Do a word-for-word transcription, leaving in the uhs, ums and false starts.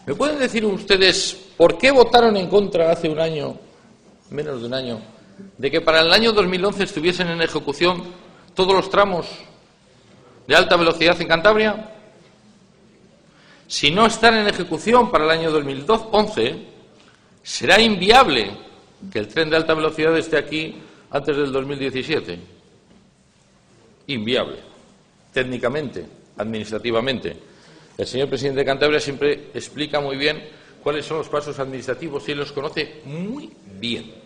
¿Me pueden decir ustedes por qué votaron en contra hace un año, menos de un año, de que para el año dos mil once estuviesen en ejecución todos los tramos de alta velocidad en Cantabria? Si no están en ejecución para el año dos mil once, será inviable que el tren de alta velocidad esté aquí antes del dos mil diecisiete. Inviable, técnicamente, administrativamente. El señor presidente de Cantabria siempre explica muy bien cuáles son los pasos administrativos y él los conoce muy bien.